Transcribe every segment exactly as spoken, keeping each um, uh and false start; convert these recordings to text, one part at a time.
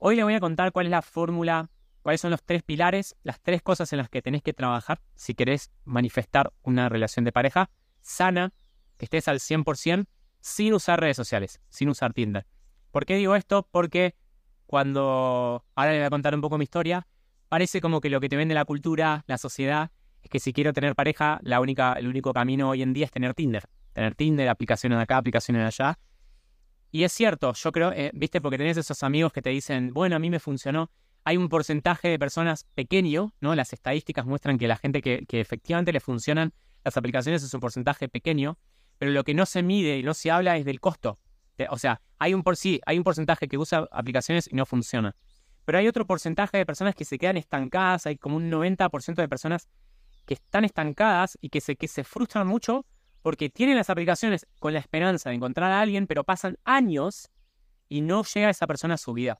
Hoy les voy a contar cuál es la fórmula, cuáles son los tres pilares, las tres cosas en las que tenés que trabajar si querés manifestar una relación de pareja sana, que estés al cien por ciento, sin usar redes sociales, sin usar Tinder. ¿Por qué digo esto? Porque cuando... Ahora les voy a contar un poco mi historia. Parece como que lo que te vende la cultura, la sociedad, es que si quiero tener pareja, la única, el único camino hoy en día es tener Tinder. Tener Tinder, aplicaciones de acá, aplicaciones de allá. Y es cierto, yo creo, eh, viste, porque tenés esos amigos que te dicen, bueno, a mí me funcionó. Hay un porcentaje de personas pequeño, ¿no? Las estadísticas muestran que la gente que, que efectivamente le funcionan las aplicaciones es un porcentaje pequeño, pero lo que no se mide y no se habla es del costo. De, o sea, hay un por sí, hay un porcentaje que usa aplicaciones y no funciona. Pero hay otro porcentaje de personas que se quedan estancadas, hay como un noventa por ciento de personas que están estancadas y que se, que se frustran mucho porque tienen las aplicaciones con la esperanza de encontrar a alguien, pero pasan años y no llega esa persona a su vida.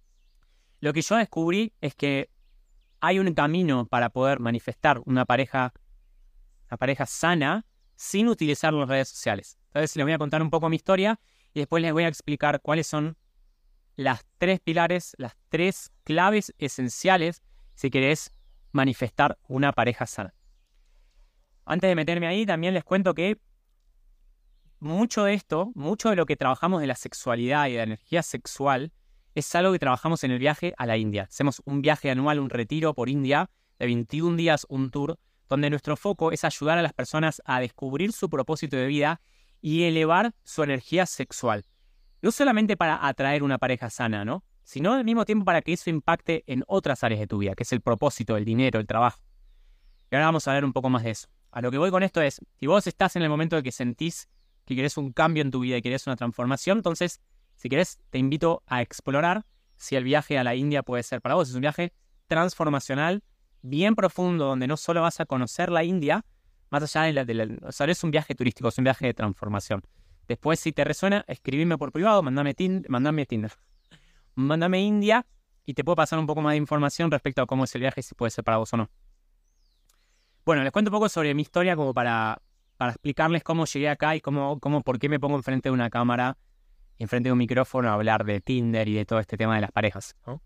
Lo que yo descubrí es que hay un camino para poder manifestar una pareja, una pareja sana sin utilizar las redes sociales. Entonces les voy a contar un poco mi historia y después les voy a explicar cuáles son las tres pilares, las tres claves esenciales si querés manifestar una pareja sana. Antes de meterme ahí, también les cuento que mucho de esto, mucho de lo que trabajamos de la sexualidad y de la energía sexual, es algo que trabajamos en el viaje a la India. Hacemos un viaje anual, un retiro por India, de veintiún días, un tour, donde nuestro foco es ayudar a las personas a descubrir su propósito de vida y elevar su energía sexual. No solamente para atraer una pareja sana, ¿no? Sino al mismo tiempo para que eso impacte en otras áreas de tu vida, que es el propósito, el dinero, el trabajo. Y ahora vamos a ver un poco más de eso. A lo que voy con esto es, si vos estás en el momento de que sentís que querés un cambio en tu vida y querés una transformación, entonces, si querés, te invito a explorar si el viaje a la India puede ser para vos. Es un viaje transformacional, bien profundo, donde no solo vas a conocer la India, más allá de la... De la o sea, no es un viaje turístico, es un viaje de transformación. Después, si te resuena, escribime por privado, mandame, tin, mandame Tinder, mándame India y te puedo pasar un poco más de información respecto a cómo es el viaje y si puede ser para vos o no. Bueno, les cuento un poco sobre mi historia como para, para explicarles cómo llegué acá y cómo, cómo, por qué me pongo enfrente de una cámara, enfrente de un micrófono a hablar de Tinder y de todo este tema de las parejas, ¿no?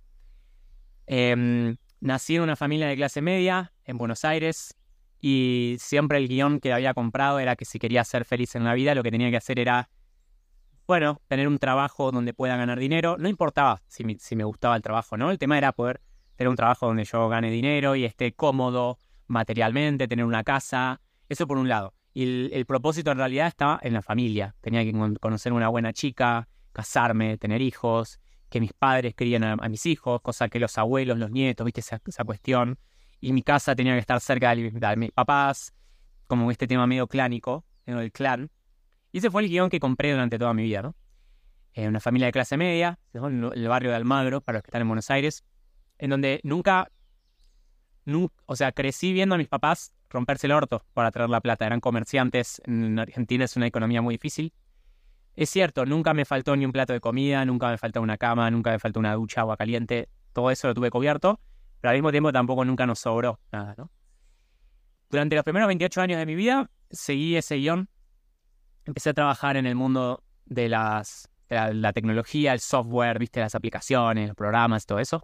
Eh, nací en una familia de clase media en Buenos Aires y siempre el guión que había comprado era que si quería ser feliz en la vida lo que tenía que hacer era, bueno, tener un trabajo donde pueda ganar dinero. No importaba si me, si me gustaba el trabajo, ¿no? El tema era poder tener un trabajo donde yo gane dinero y esté cómodo materialmente, tener una casa, eso por un lado. Y el, el propósito en realidad estaba en la familia. Tenía que conocer una buena chica, casarme, tener hijos, que mis padres querían a, a mis hijos, cosa que los abuelos, los nietos, viste esa, esa cuestión. Y mi casa tenía que estar cerca de, de mis papás, como este tema medio clánico, el clan. Y ese fue el guión que compré durante toda mi vida, ¿no? Eh, una familia de clase media, ¿no? En el barrio de Almagro, para los que están en Buenos Aires, en donde nunca... Nunca, o sea, crecí viendo a mis papás romperse el orto para traer la plata. Eran comerciantes. En Argentina es una economía muy difícil. Es cierto, nunca me faltó ni un plato de comida, nunca me faltó una cama, nunca me faltó una ducha, agua caliente. Todo eso lo tuve cubierto, pero al mismo tiempo tampoco nunca nos sobró nada, ¿no? Durante los primeros veintiocho años de mi vida, seguí ese guión. Empecé a trabajar en el mundo de, las, de la, la tecnología, el software, viste, las aplicaciones, los programas, todo eso.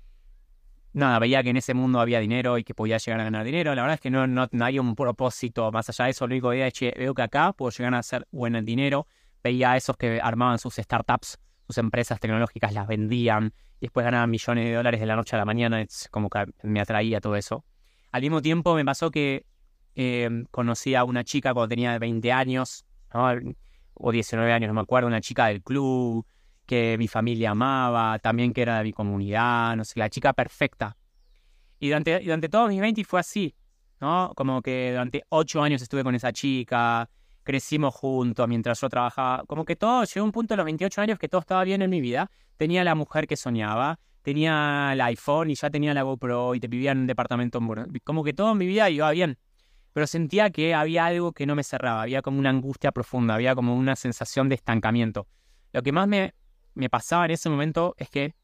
Nada, veía que en ese mundo había dinero y que podía llegar a ganar dinero. La verdad es que no, no, no hay un propósito más allá de eso. Lo único que veía es que veo que acá puedo llegar a hacer buen dinero. Veía a esos que armaban sus startups, sus empresas tecnológicas, las vendían y después ganaban millones de dólares de la noche a la mañana. Es como que me atraía todo eso. Al mismo tiempo me pasó que eh, conocí a una chica cuando tenía veinte años, ¿no? O diecinueve años, no me acuerdo, una chica del club que mi familia amaba, también que era de mi comunidad, no sé, la chica perfecta. Y durante, y durante todos mis veinte fue así, ¿no? Como que durante ocho años estuve con esa chica, crecimos juntos mientras yo trabajaba. Como que todo, llegó un punto a los veintiocho años que todo estaba bien en mi vida. Tenía la mujer que soñaba, tenía el iPhone y ya tenía la GoPro y te vivía en un departamento en Buenos Aires. Como que todo en mi vida iba bien. Pero sentía que había algo que no me cerraba, había como una angustia profunda, había como una sensación de estancamiento. Lo que más me... me pasaba en ese momento es que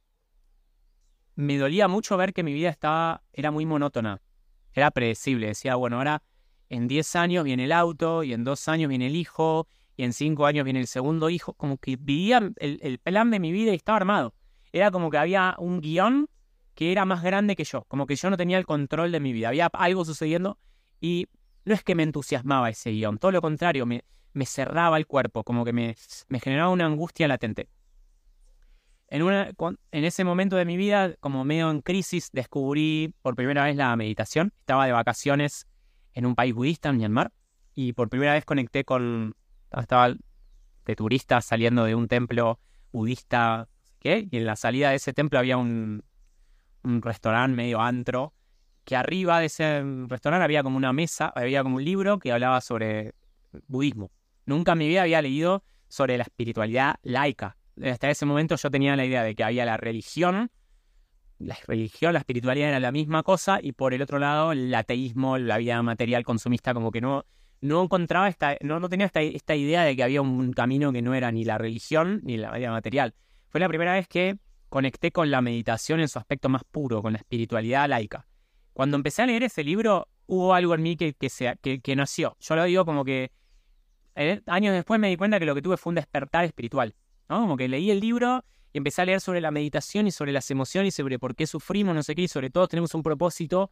me dolía mucho ver que mi vida estaba, era muy monótona, era predecible. Decía, bueno, ahora en diez años viene el auto, y en dos años viene el hijo, y en cinco años viene el segundo hijo. Como que vivía el, el plan de mi vida y estaba armado. era como que había un guión que era más grande que yo, como que yo no tenía el control de mi vida, había algo sucediendo y no es que me entusiasmaba ese guión, todo lo contrario, me, me cerraba el cuerpo, como que me, me generaba una angustia latente. En, una, en ese momento de mi vida, como medio en crisis, descubrí por primera vez la meditación. Estaba de vacaciones en un país budista, en Myanmar, y por primera vez conecté con... Estaba de turista saliendo de un templo budista, ¿qué? Y en la salida de ese templo había un, un restaurante medio antro, que arriba de ese restaurante había como una mesa, había como un libro que hablaba sobre budismo. Nunca en mi vida había leído sobre la espiritualidad laica. Hasta ese momento yo tenía la idea de que había la religión, la religión, la espiritualidad era la misma cosa, y por el otro lado el ateísmo, la vida material consumista, como que no, no encontraba esta, no, no tenía esta, esta idea de que había un camino que no era ni la religión ni la vida material. Fue la primera vez que conecté con la meditación en su aspecto más puro, con la espiritualidad laica. Cuando empecé a leer ese libro, hubo algo en mí que, que, se, que, que nació. Yo lo digo como que eh, años después me di cuenta que lo que tuve fue un despertar espiritual, ¿no? Como que leí el libro y empecé a leer sobre la meditación y sobre las emociones y sobre por qué sufrimos, no sé qué, y sobre todo tenemos un propósito.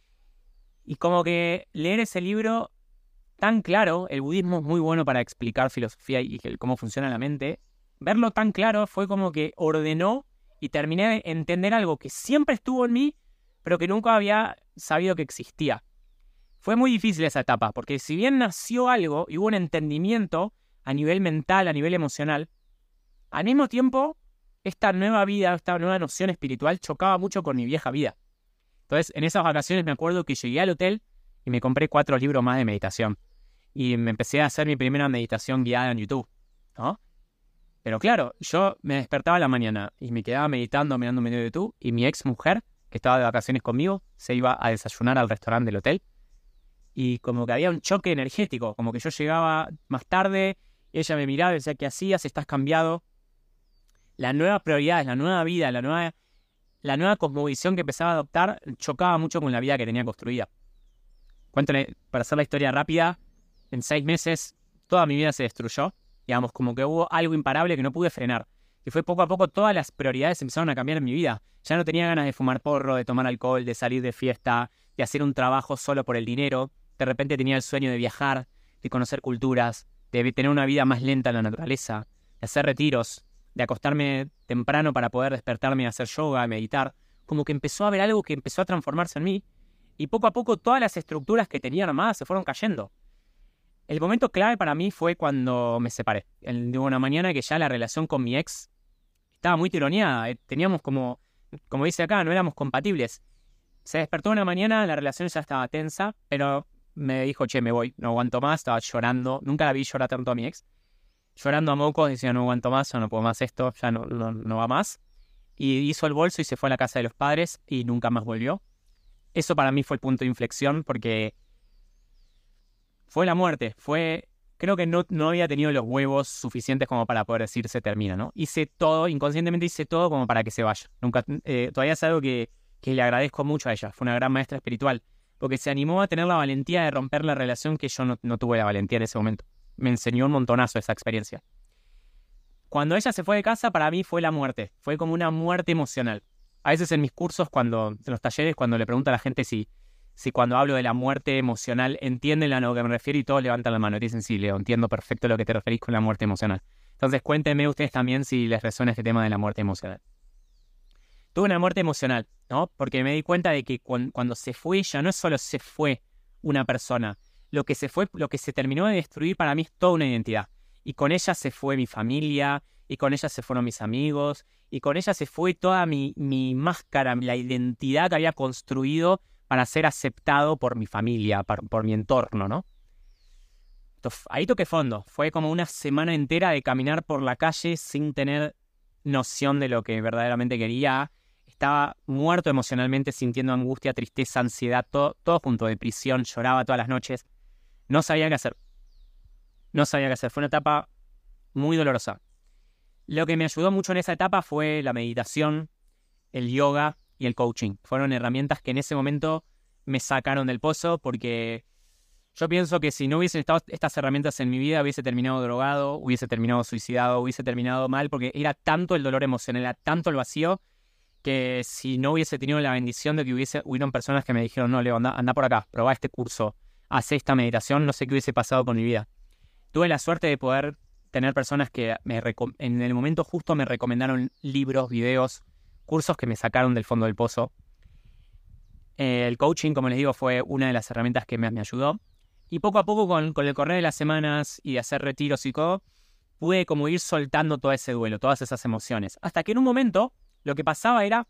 Y como que leer ese libro tan claro, el budismo es muy bueno para explicar filosofía y cómo funciona la mente. Verlo tan claro fue como que ordenó y terminé de entender algo que siempre estuvo en mí, pero que nunca había sabido que existía. Fue muy difícil esa etapa, porque si bien nació algo y hubo un entendimiento a nivel mental, a nivel emocional, al mismo tiempo, esta nueva vida, esta nueva noción espiritual chocaba mucho con mi vieja vida. Entonces, en esas vacaciones me acuerdo que llegué al hotel y me compré cuatro libros más de meditación. Y me empecé a hacer mi primera meditación guiada en YouTube, ¿no? Pero claro, yo me despertaba a la mañana y me quedaba meditando, mirando un video de YouTube, y mi ex mujer, que estaba de vacaciones conmigo, se iba a desayunar al restaurante del hotel. Y como que había un choque energético, como que yo llegaba más tarde, y ella me miraba y decía, ¿qué hacías? Estás cambiado. La nueva prioridad, la nueva vida, la nueva, la nueva cosmovisión que empezaba a adoptar chocaba mucho con la vida que tenía construida. Cuéntale, para hacer la historia rápida, en seis meses toda mi vida se destruyó. Digamos, como que hubo algo imparable que no pude frenar. Y fue poco a poco todas las prioridades empezaron a cambiar en mi vida. Ya no tenía ganas de fumar porro, de tomar alcohol, de salir de fiesta, de hacer un trabajo solo por el dinero. De repente tenía el sueño de viajar, de conocer culturas, de tener una vida más lenta en la naturaleza, de hacer retiros, de acostarme temprano para poder despertarme y hacer yoga, meditar. Como que empezó a haber algo que empezó a transformarse en mí. Y poco a poco todas las estructuras que tenía armadas se fueron cayendo. El momento clave para mí fue cuando me separé. El de una mañana que ya la relación con mi ex estaba muy tironeada. Teníamos como, como dice acá, no éramos compatibles. Se despertó una mañana, la relación ya estaba tensa, pero me dijo, che, me voy, no aguanto más, estaba llorando. Nunca la vi llorar tanto a mi ex. Llorando a mocos, decía, no aguanto más, ya no puedo más esto, ya no, no, no va más. Y hizo el bolso y se fue a la casa de los padres y nunca más volvió. Eso para mí fue el punto de inflexión porque fue la muerte. Fue, creo que no, no había tenido los huevos suficientes como para poder decir se termina, ¿no? Hice todo, inconscientemente hice todo como para que se vaya. Nunca, eh, todavía es algo que, que le agradezco mucho a ella. Fue una gran maestra espiritual porque se animó a tener la valentía de romper la relación que yo no, no tuve la valentía en ese momento. Me enseñó un montonazo esa experiencia. Cuando ella se fue de casa, para mí fue la muerte. Fue como una muerte emocional. A veces en mis cursos, cuando en los talleres, cuando le pregunto a la gente si, si cuando hablo de la muerte emocional entienden a lo que me refiero, y todos levantan la mano y dicen, sí, Leo, entiendo perfecto lo que te referís con la muerte emocional. Entonces cuéntenme ustedes también si les resuena este tema de la muerte emocional. Tuve una muerte emocional, ¿no? Porque me di cuenta de que cuando, cuando se fue ella, no es solo se fue una persona. Lo que se fue, lo que se terminó de destruir para mí es toda una identidad. Y con ella se fue mi familia, y con ella se fueron mis amigos, y con ella se fue toda mi, mi máscara, la identidad que había construido para ser aceptado por mi familia, por, por mi entorno, ¿no? Entonces, ahí toqué fondo. Fue como una semana entera de caminar por la calle sin tener noción de lo que verdaderamente quería. Estaba muerto emocionalmente, sintiendo angustia, tristeza, ansiedad, todo, todo junto, depresión, lloraba todas las noches. No sabía qué hacer. No sabía qué hacer. Fue una etapa muy dolorosa. Lo que me ayudó mucho en esa etapa fue la meditación, el yoga y el coaching. Fueron herramientas que en ese momento me sacaron del pozo porque Yo pienso que si no hubiesen estado estas herramientas en mi vida, hubiese terminado drogado, hubiese terminado suicidado, hubiese terminado mal, porque era tanto el dolor emocional, era tanto el vacío, que si no hubiese tenido la bendición de que hubiese, hubieron personas que me dijeron, no, Leo, anda, anda por acá, probá este curso, haz esta meditación, no sé qué hubiese pasado con mi vida. Tuve la suerte de poder tener personas que me en el momento justo me recomendaron libros, videos, cursos que me sacaron del fondo del pozo. Eh, el coaching, como les digo, fue una de las herramientas que me, me ayudó. Y poco a poco, con, con el correr de las semanas y de hacer retiros y todo, pude como ir soltando todo ese duelo, todas esas emociones. Hasta que en un momento lo que pasaba era,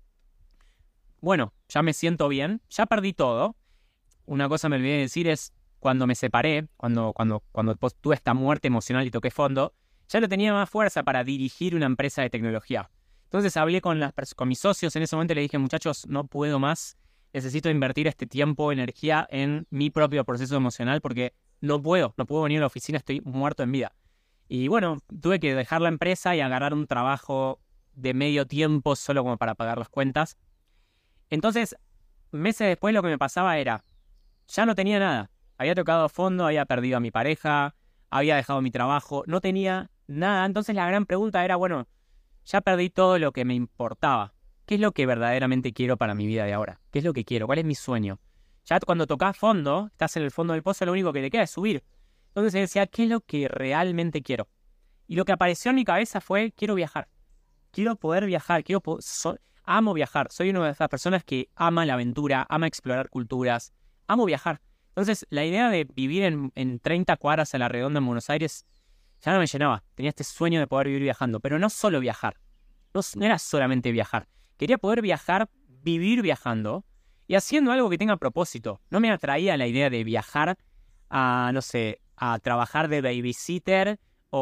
bueno, ya me siento bien, ya perdí todo. Una cosa me olvidé de decir es, cuando me separé, cuando, cuando, cuando tuve esta muerte emocional y toqué fondo, ya no tenía más fuerza para dirigir una empresa de tecnología. Entonces hablé con, las, con mis socios en ese momento y le dije, muchachos, no puedo más, necesito invertir este tiempo, energía en mi propio proceso emocional porque no puedo, no puedo venir a la oficina, estoy muerto en vida. Y bueno, tuve que dejar la empresa y agarrar un trabajo de medio tiempo solo como para pagar las cuentas. Entonces, meses después lo que me pasaba era, ya no tenía nada. Había tocado fondo, había perdido a mi pareja, había dejado mi trabajo, no tenía nada. Entonces la gran pregunta era, bueno, ya perdí todo lo que me importaba. ¿Qué es lo que verdaderamente quiero para mi vida de ahora? ¿Qué es lo que quiero? ¿Cuál es mi sueño? Ya cuando tocas fondo, estás en el fondo del pozo, lo único que te queda es subir. Entonces decía, ¿qué es lo que realmente quiero? Y lo que apareció en mi cabeza fue, quiero viajar. Quiero poder viajar, quiero po so amo viajar. Soy una de esas personas que ama la aventura, ama explorar culturas, amo viajar. Entonces, la idea de vivir en, en treinta cuadras a la redonda en Buenos Aires ya no me llenaba. Tenía este sueño de poder vivir viajando, pero no solo viajar. No, no era solamente viajar. Quería poder viajar, vivir viajando y haciendo algo que tenga propósito. No me atraía la idea de viajar a, no sé, a trabajar de babysitter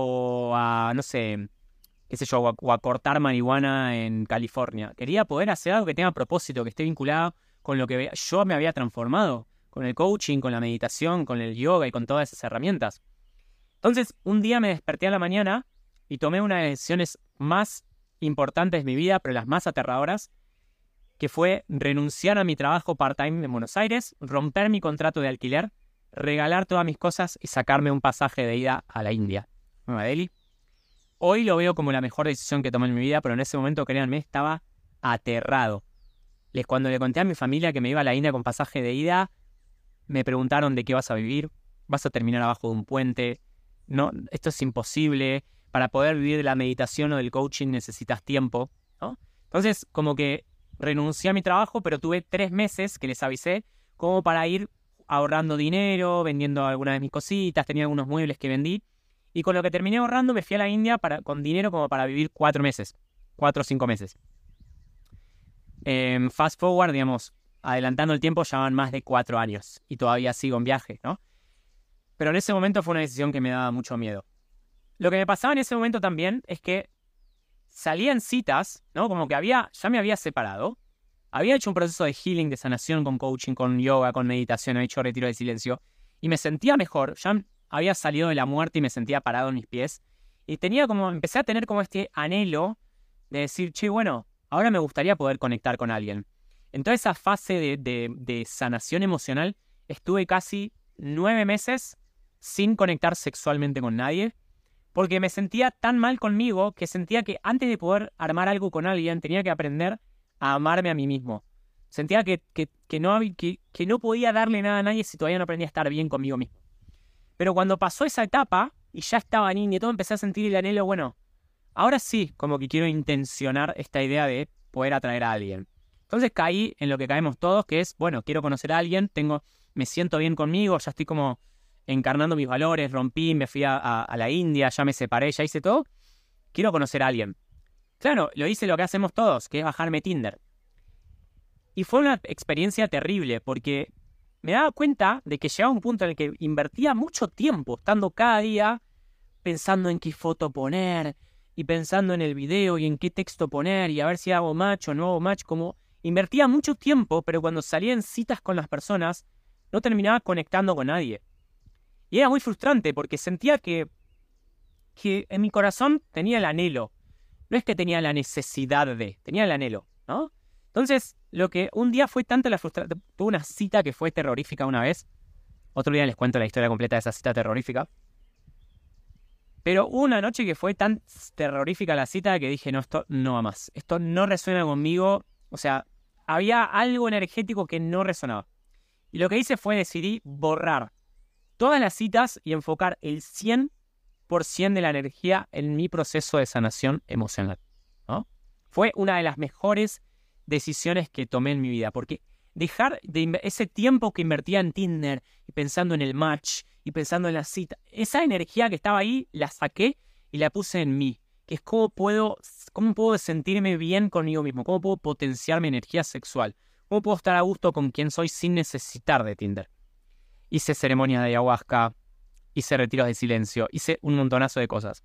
o a, no sé, qué sé yo, o a, o a cortar marihuana en California. Quería poder hacer algo que tenga propósito, que esté vinculado con lo que yo me había transformado, con el coaching, con la meditación, con el yoga y con todas esas herramientas. Entonces, un día me desperté a la mañana y tomé una de las decisiones más importantes de mi vida, pero las más aterradoras, que fue renunciar a mi trabajo part-time en Buenos Aires, romper mi contrato de alquiler, regalar todas mis cosas y sacarme un pasaje de ida a la India, Nueva Delhi. Hoy lo veo como la mejor decisión que tomé en mi vida, pero en ese momento, créanme, estaba aterrado. Les, cuando le conté a mi familia que me iba a la India con pasaje de ida, me preguntaron de qué vas a vivir, vas a terminar abajo de un puente, no, esto es imposible, para poder vivir de la meditación o del coaching necesitas tiempo, ¿no? Entonces, como que renuncié a mi trabajo, pero tuve tres meses que les avisé como para ir ahorrando dinero, vendiendo algunas de mis cositas, tenía algunos muebles que vendí, y con lo que terminé ahorrando me fui a la India para, con dinero como para vivir cuatro meses, cuatro o cinco meses. Eh, fast forward, digamos, adelantando el tiempo, ya van más de cuatro años y todavía sigo en viaje, ¿no? Pero en ese momento fue una decisión que me daba mucho miedo. Lo que me pasaba en ese momento también es que salía en citas, ¿no? Como que había, ya me había separado, había hecho un proceso de healing, de sanación con coaching, con yoga, con meditación, había hecho retiro de silencio y me sentía mejor, ya había salido de la muerte y me sentía parado en mis pies y tenía como, empecé a tener como este anhelo de decir, che, bueno, ahora me gustaría poder conectar con alguien. En toda esa fase de, de, de sanación emocional estuve casi nueve meses sin conectar sexualmente con nadie, porque me sentía tan mal conmigo que sentía que antes de poder armar algo con alguien tenía que aprender a amarme a mí mismo. Sentía que, que, que, no, que, que no podía darle nada a nadie si todavía no aprendía a estar bien conmigo mismo. Pero cuando pasó esa etapa y ya estaba niña y todo, empecé a sentir el anhelo, bueno, ahora sí, como que quiero intencionar esta idea de poder atraer a alguien. Entonces caí en lo que caemos todos, que es, bueno, quiero conocer a alguien, tengo, me siento bien conmigo, ya estoy como encarnando mis valores, rompí, me fui a, a, a la India, ya me separé, ya hice todo. Quiero conocer a alguien. Claro, lo hice lo que hacemos todos, que es bajarme Tinder. Y fue una experiencia terrible, porque me daba cuenta de que llegaba un punto en el que invertía mucho tiempo, estando cada día pensando en qué foto poner, y pensando en el video, y en qué texto poner, y a ver si hago match o no hago match, como invertía mucho tiempo, pero cuando salía en citas con las personas, no terminaba conectando con nadie. Y era muy frustrante porque sentía que, que en mi corazón tenía el anhelo. No es que tenía la necesidad de, tenía el anhelo, ¿no? Entonces, lo que un día fue tanta la frustración, tuve una cita que fue terrorífica una vez, Otro día les cuento la historia completa de esa cita terrorífica. Pero hubo una noche que fue tan terrorífica la cita que dije, no, esto no va más. Esto no resuena conmigo. O sea, había algo energético que no resonaba. Y lo que hice fue decidí borrar todas las citas y enfocar el cien por ciento de la energía en mi proceso de sanación emocional, ¿no? Fue una de las mejores decisiones que tomé en mi vida, porque dejar de ese tiempo que invertía en Tinder y pensando en el match y pensando en la cita, esa energía que estaba ahí la saqué y la puse en mí, que es cómo puedo, cómo puedo sentirme bien conmigo mismo, cómo puedo potenciar mi energía sexual, cómo puedo estar a gusto con quien soy sin necesitar de Tinder. Hice ceremonias de ayahuasca, hice retiros de silencio, hice un montonazo de cosas.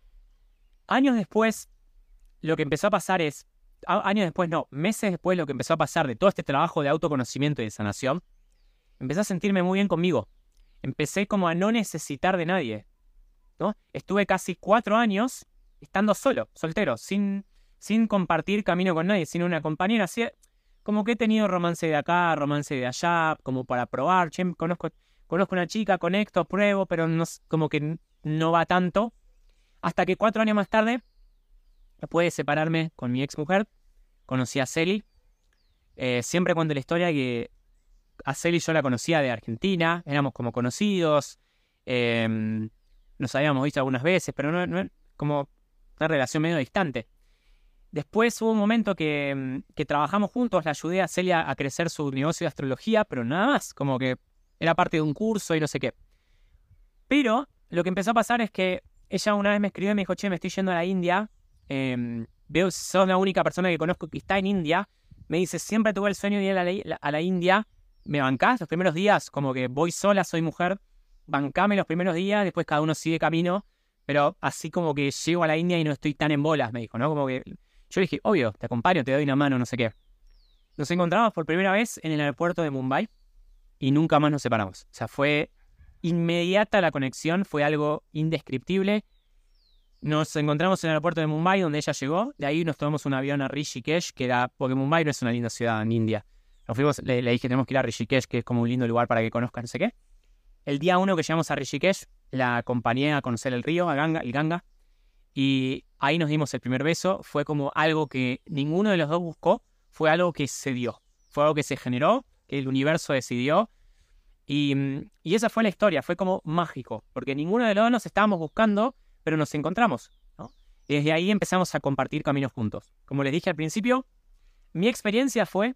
Años después, lo que empezó a pasar es, años después no, meses después lo que empezó a pasar de todo este trabajo de autoconocimiento y de sanación, empecé a sentirme muy bien conmigo. Empecé como a no necesitar de nadie, ¿no? Estuve casi cuatro años estando solo, soltero, sin, sin compartir camino con nadie, sin una compañera. Así, como que he tenido romance de acá, romance de allá, como para probar. Che, conozco, conozco una chica, conecto, pruebo, pero no, como que no va tanto. Hasta que cuatro años más tarde, después de separarme con mi ex mujer, conocí a Celi. Eh, siempre cuento la historia que a Celi yo la conocía de Argentina, éramos como conocidos, eh, nos habíamos visto algunas veces, pero no, no como una relación medio distante. Después hubo un momento que, que trabajamos juntos, la ayudé a Celia a crecer su negocio de astrología, pero nada más, como que era parte de un curso y no sé qué. Pero lo que empezó a pasar es que ella una vez me escribió y me dijo, che, me estoy yendo a la India, eh, veo, sos la única persona que conozco que está en India, me dice, siempre tuve el sueño de ir a la, a la India, ¿me bancás los primeros días? Como que voy sola, soy mujer, bancame los primeros días, después cada uno sigue camino, pero así como que llego a la India y no estoy tan en bolas, me dijo, ¿no? Como que yo dije, obvio, te acompaño, te doy una mano, no sé qué. Nos encontramos por primera vez en el aeropuerto de Mumbai y nunca más nos separamos. O sea, fue inmediata la conexión, fue algo indescriptible. Nos encontramos en el aeropuerto de Mumbai, donde ella llegó. De ahí nos tomamos un avión a Rishikesh, que era, porque Mumbai no es una linda ciudad en India. Nos fuimos, le, le dije, tenemos que ir a Rishikesh, que es como un lindo lugar para que conozcan, no sé qué. El día uno que llegamos a Rishikesh, la acompañé a conocer el río, a Ganga, el Ganga. Y ahí nos dimos el primer beso. Fue como algo que ninguno de los dos buscó. Fue algo que se dio. Fue algo que se generó, que el universo decidió. Y, y esa fue la historia. Fue como mágico. Porque ninguno de los dos nos estábamos buscando, pero nos encontramos, ¿no? Y desde ahí empezamos a compartir caminos juntos. Como les dije al principio, mi experiencia fue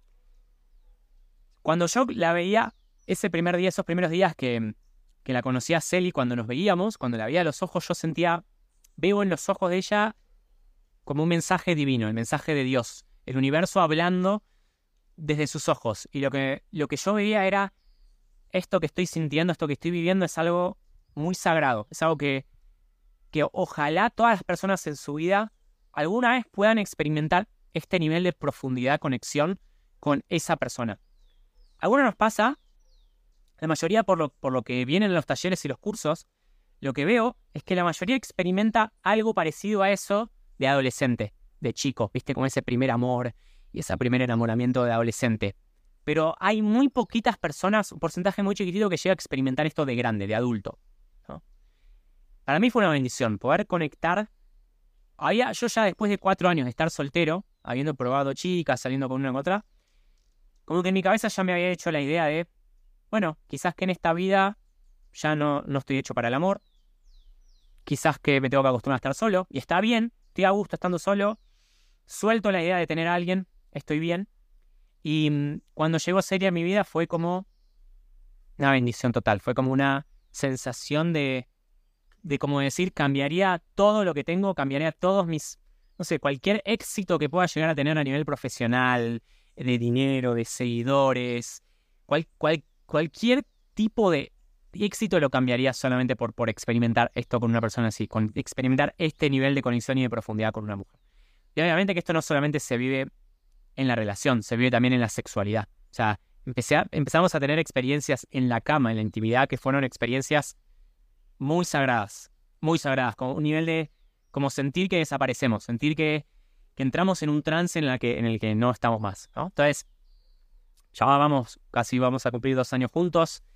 cuando yo la veía ese primer día, esos primeros días que, que la conocí a Celi, cuando nos veíamos, cuando la veía a los ojos, yo sentía... Veo en los ojos de ella como un mensaje divino, el mensaje de Dios, el universo hablando desde sus ojos. Y lo que, lo que yo veía era, esto que estoy sintiendo, esto que estoy viviendo es algo muy sagrado. Es algo que, que ojalá todas las personas en su vida alguna vez puedan experimentar este nivel de profundidad, conexión con esa persona. A algunos nos pasa, la mayoría por lo, por lo que vienen en los talleres y los cursos, lo que veo es que la mayoría experimenta algo parecido a eso de adolescente, de chico, ¿viste? Como ese primer amor y ese primer enamoramiento de adolescente. Pero hay muy poquitas personas, un porcentaje muy chiquitito que llega a experimentar esto de grande, de adulto, ¿no? Para mí fue una bendición poder conectar. Había, yo ya después de cuatro años de estar soltero, habiendo probado chicas, saliendo con una con otra, como que en mi cabeza ya me había hecho la idea de, bueno, quizás que en esta vida... ya no, no estoy hecho para el amor, quizás que me tengo que acostumbrar a estar solo, y está bien, estoy a gusto estando solo, suelto la idea de tener a alguien, estoy bien, y mmm, cuando llegó Celia a mi vida fue como una bendición total, fue como una sensación de, de como decir, cambiaría todo lo que tengo, cambiaría todos mis, no sé, cualquier éxito que pueda llegar a tener a nivel profesional, de dinero, de seguidores, cual, cual, cualquier tipo de éxito lo cambiaría solamente por, por experimentar esto con una persona así, con experimentar este nivel de conexión y de profundidad con una mujer. Y obviamente que esto no solamente se vive en la relación, se vive también en la sexualidad. O sea, empecé a, empezamos a tener experiencias en la cama, en la intimidad, que fueron experiencias muy sagradas, muy sagradas, con un nivel de como sentir que desaparecemos, sentir que, que entramos en un trance en, la que, en el que no estamos más, ¿no? Entonces, ya vamos, casi vamos a cumplir dos años juntos.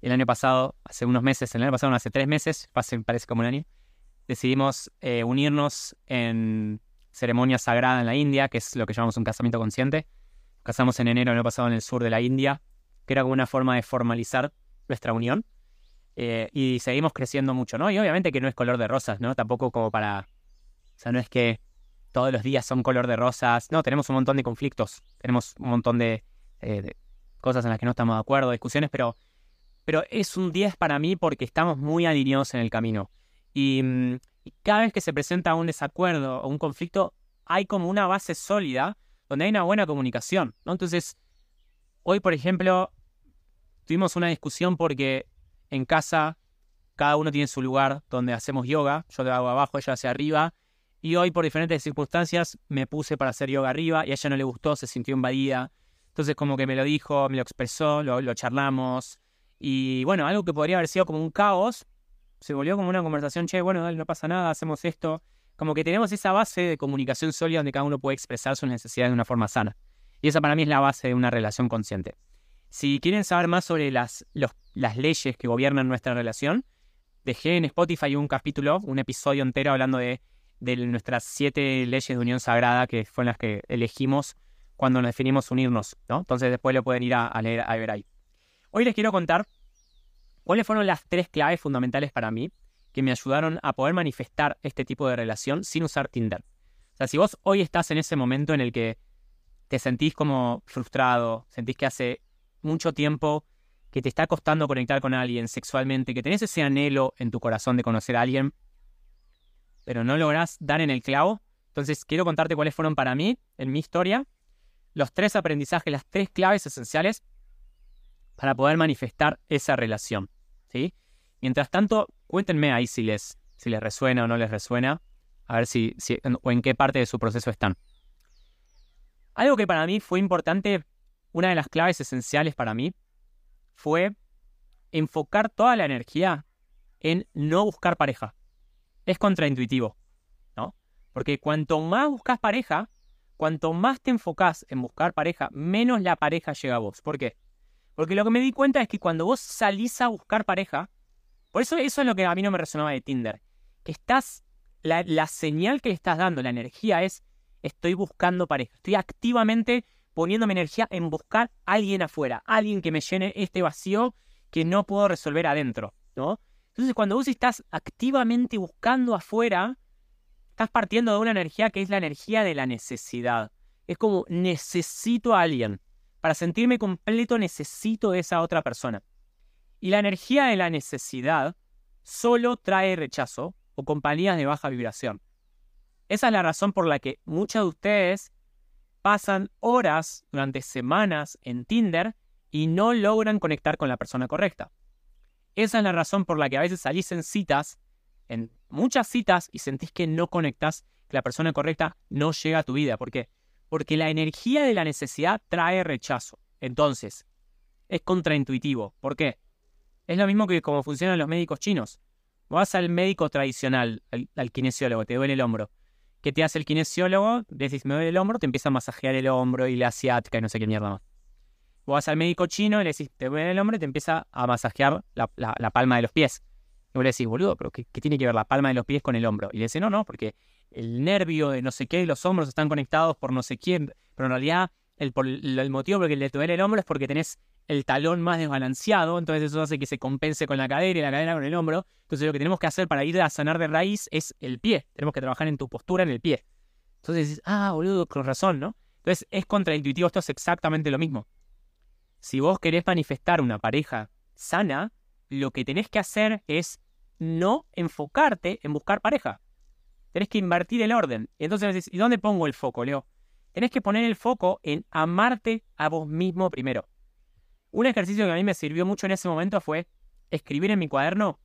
el año pasado, hace unos meses, el año pasado, no, hace tres meses, parece, parece como un año, decidimos eh, unirnos en ceremonia sagrada en la India, que es lo que llamamos un casamiento consciente. Nos casamos en enero del año pasado en el sur de la India, que era como una forma de formalizar nuestra unión. Eh, y seguimos creciendo mucho, ¿no? Y obviamente que no es color de rosas, ¿no? Tampoco como para... O sea, no es que todos los días son color de rosas. No, tenemos un montón de conflictos. Tenemos un montón de, eh, de cosas en las que no estamos de acuerdo, discusiones, pero, pero es un diez para mí porque estamos muy alineados en el camino. Y, y cada vez que se presenta un desacuerdo o un conflicto, hay como una base sólida donde hay una buena comunicación, ¿no? Entonces, hoy, por ejemplo, tuvimos una discusión porque en casa cada uno tiene su lugar donde hacemos yoga. Yo lo hago abajo, ella hacia arriba. Y hoy, por diferentes circunstancias, me puse para hacer yoga arriba y a ella no le gustó, se sintió invadida. Entonces como que me lo dijo, me lo expresó, lo, lo charlamos. Y bueno, algo que podría haber sido como un caos, se volvió como una conversación, che, bueno, dale, no pasa nada, hacemos esto. Como que tenemos esa base de comunicación sólida donde cada uno puede expresar sus necesidades de una forma sana. Y esa para mí es la base de una relación consciente. Si quieren saber más sobre las, los, las leyes que gobiernan nuestra relación, dejé en Spotify un capítulo, un episodio entero hablando de, de nuestras siete leyes de unión sagrada, que fueron las que elegimos cuando nos definimos unirnos, ¿no? Entonces después lo pueden ir a, a leer, a ver ahí. Hoy les quiero contar cuáles fueron las tres claves fundamentales para mí que me ayudaron a poder manifestar este tipo de relación sin usar Tinder. O sea, si vos hoy estás en ese momento en el que te sentís como frustrado, sentís que hace mucho tiempo que te está costando conectar con alguien sexualmente, que tenés ese anhelo en tu corazón de conocer a alguien, pero no lográs dar en el clavo, entonces quiero contarte cuáles fueron para mí, en mi historia, los tres aprendizajes, las tres claves esenciales para poder manifestar esa relación, ¿sí? Mientras tanto, cuéntenme ahí si les, si les resuena o no les resuena, a ver si, si o en qué parte de su proceso están. Algo que para mí fue importante, una de las claves esenciales para mí, fue enfocar toda la energía en no buscar pareja. Es contraintuitivo, ¿no? Porque cuanto más buscas pareja, cuanto más te enfocás en buscar pareja, menos la pareja llega a vos. ¿Por qué? Porque lo que me di cuenta es que cuando vos salís a buscar pareja, por eso eso es lo que a mí no me resonaba de Tinder, que estás, la, la señal que le estás dando, la energía es, estoy buscando pareja, estoy activamente poniendo mi energía en buscar a alguien afuera, alguien que me llene este vacío que no puedo resolver adentro, ¿no? Entonces, cuando vos estás activamente buscando afuera, estás partiendo de una energía que es la energía de la necesidad. Es como, necesito a alguien. Para sentirme completo, necesito de esa otra persona. Y la energía de la necesidad solo trae rechazo o compañías de baja vibración. Esa es la razón por la que muchos de ustedes pasan horas durante semanas en Tinder y no logran conectar con la persona correcta. Esa es la razón por la que a veces salís en citas, en muchas citas, y sentís que no conectás, que la persona correcta no llega a tu vida. ¿Por qué? Porque la energía de la necesidad trae rechazo. Entonces, es contraintuitivo. ¿Por qué? Es lo mismo que como funcionan los médicos chinos. Vas al médico tradicional, al, al kinesiólogo, te duele el hombro. ¿Qué te hace el kinesiólogo? Decís, me duele el hombro, te empieza a masajear el hombro y la asiática y no sé qué mierda más. Vos vas al médico chino y le decís, te duele el hombro y te empieza a masajear la, la, la palma de los pies. Y vos le decís, boludo, ¿pero qué, qué tiene que ver la palma de los pies con el hombro? Y le dice, no, no, porque el nervio de no sé qué y los hombros están conectados por no sé quién. Pero en realidad el, por, el motivo por el que le duele el hombro es porque tenés el talón más desbalanceado, entonces eso hace que se compense con la cadera y la cadera con el hombro. Entonces lo que tenemos que hacer para ir a sanar de raíz es el pie. Tenemos que trabajar en tu postura en el pie. Entonces dices, ah, boludo, con razón, ¿no? Entonces es contraintuitivo, esto es exactamente lo mismo. Si vos querés manifestar una pareja sana, lo que tenés que hacer es no enfocarte en buscar pareja. Tenés que invertir el orden. Entonces decís, ¿y dónde pongo el foco, Leo? Tenés que poner el foco en amarte a vos mismo primero. Un ejercicio que a mí me sirvió mucho en ese momento fue escribir en mi cuaderno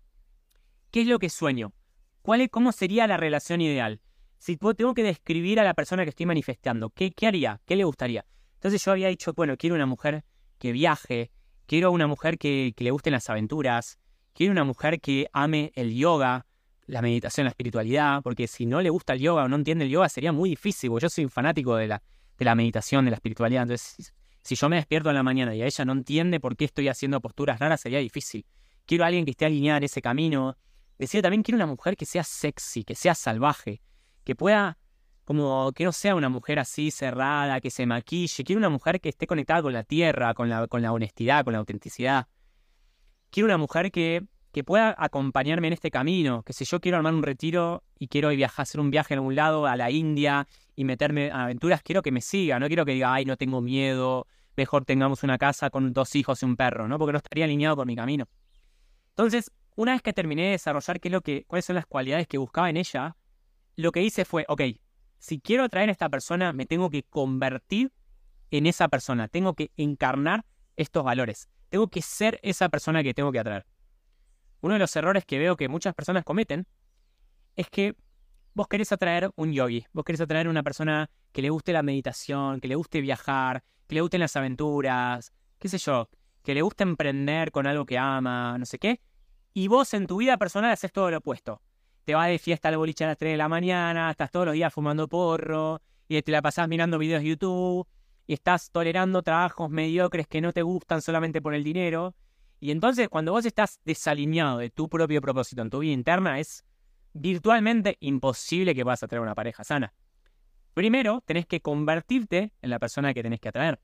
qué es lo que sueño, cuál es, cómo sería la relación ideal. Si tengo que describir a la persona que estoy manifestando, ¿qué, qué haría? ¿Qué le gustaría? Entonces yo había dicho, bueno, quiero una mujer que viaje, quiero una mujer que, que le gusten las aventuras, quiero una mujer que ame el yoga, la meditación, la espiritualidad, porque si no le gusta el yoga o no entiende el yoga sería muy difícil, porque yo soy un fanático de la, de la meditación, de la espiritualidad. Entonces, Si yo me despierto en la mañana y a ella no entiende por qué estoy haciendo posturas raras, sería difícil. Quiero a alguien que esté alineada en ese camino. Decía también, quiero una mujer que sea sexy, que sea salvaje, que pueda, como que no sea una mujer así cerrada, que se maquille. Quiero una mujer que esté conectada con la tierra, con la, con la honestidad, con la autenticidad. Quiero una mujer que, que pueda acompañarme en este camino. Que si yo quiero armar un retiro y quiero viajar, hacer un viaje a algún lado, a la India, y meterme a aventuras, quiero que me siga. No quiero que diga, ay, no tengo miedo, mejor tengamos una casa con dos hijos y un perro, ¿no? Porque no estaría alineado con mi camino. Entonces, una vez que terminé de desarrollar qué es lo que, cuáles son las cualidades que buscaba en ella, lo que hice fue, ok, si quiero atraer a esta persona, me tengo que convertir en esa persona. Tengo que encarnar estos valores. Tengo que ser esa persona que tengo que atraer. Uno de los errores que veo que muchas personas cometen es que vos querés atraer un yogi. Vos querés atraer una persona que le guste la meditación, que le guste viajar, que le gusten las aventuras, qué sé yo, que le guste emprender con algo que ama, no sé qué. Y vos en tu vida personal haces todo lo opuesto. Te vas de fiesta al boliche a las tres de la mañana, estás todos los días fumando porro, y te la pasás mirando videos de YouTube, y estás tolerando trabajos mediocres que no te gustan solamente por el dinero. Y entonces, cuando vos estás desalineado de tu propio propósito en tu vida interna, es virtualmente imposible que puedas atraer una pareja sana. Primero, tenés que convertirte en la persona que tenés que atraer.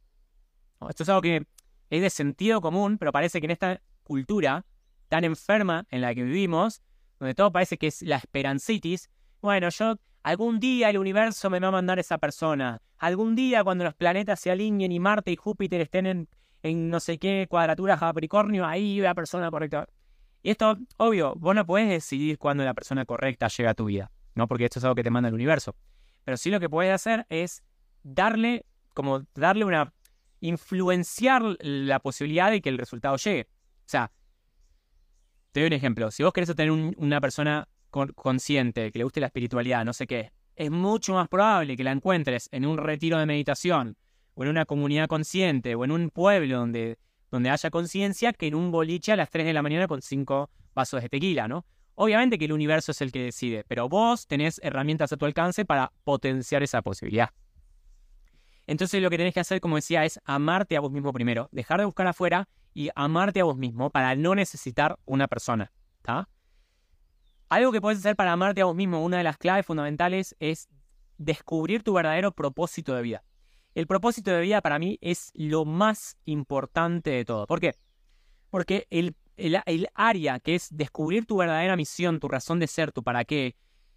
Esto es algo que es de sentido común, pero parece que en esta cultura tan enferma en la que vivimos, donde todo parece que es la esperancitis, bueno, yo algún día el universo me va a mandar esa persona, algún día cuando los planetas se alineen y Marte y Júpiter estén en, en no sé qué cuadratura Capricornio, ahí la persona correcta. Y esto, obvio, vos no podés decidir cuándo la persona correcta llega a tu vida, ¿no? Porque esto es algo que te manda el universo. Pero sí lo que podés hacer es darle, como darle una, influenciar la posibilidad de que el resultado llegue. O sea, te doy un ejemplo. Si vos querés tener un, una persona con, consciente, que le guste la espiritualidad, no sé qué, es mucho más probable que la encuentres en un retiro de meditación, o en una comunidad consciente, o en un pueblo donde, donde haya conciencia, que en un boliche a las tres de la mañana con cinco vasos de tequila, ¿no? Obviamente que el universo es el que decide, pero vos tenés herramientas a tu alcance para potenciar esa posibilidad. Entonces lo que tenés que hacer, como decía, es amarte a vos mismo primero, dejar de buscar afuera y amarte a vos mismo para no necesitar una persona, ¿tá? Algo que podés hacer para amarte a vos mismo, una de las claves fundamentales, es descubrir tu verdadero propósito de vida. El propósito de vida para mí es lo más importante de todo. ¿Por qué? Porque el, el, el área que es descubrir tu verdadera misión, tu razón de ser, tu para qué,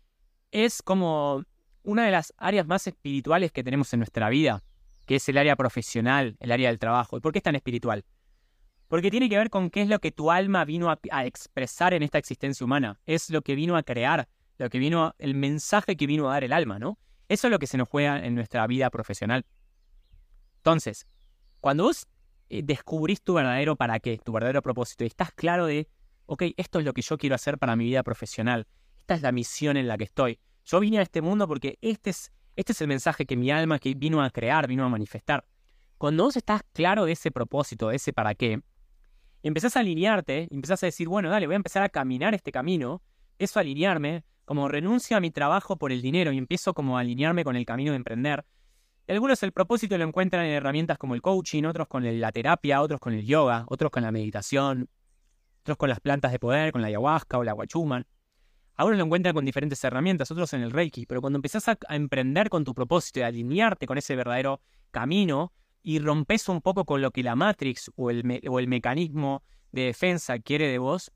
es como una de las áreas más espirituales que tenemos en nuestra vida, que es el área profesional, el área del trabajo. ¿Y por qué es tan espiritual? Porque tiene que ver con qué es lo que tu alma vino a, a expresar en esta existencia humana. Es lo que vino a crear, lo que vino a, el mensaje que vino a dar el alma, ¿no? Eso es lo que se nos juega en nuestra vida profesional. Entonces, cuando vos eh, descubrís tu verdadero para qué, tu verdadero propósito, y estás claro de, ok, esto es lo que yo quiero hacer para mi vida profesional, esta es la misión en la que estoy. Yo vine a este mundo porque este es, este es el mensaje que mi alma que vino a crear, vino a manifestar. Cuando vos estás claro de ese propósito, de ese para qué, empezás a alinearte, empezás a decir, bueno, dale, voy a empezar a caminar este camino, empiezo a alinearme, como renuncio a mi trabajo por el dinero y empiezo como a alinearme con el camino de emprender. Y algunos el propósito lo encuentran en herramientas como el coaching, otros con la terapia, otros con el yoga, otros con la meditación, otros con las plantas de poder, con la ayahuasca o la guachuman. Algunos lo encuentran con diferentes herramientas, otros en el Reiki, pero cuando empezás a, a emprender con tu propósito y a alinearte con ese verdadero camino y rompes un poco con lo que la Matrix o el, me, o el mecanismo de defensa quiere de vos,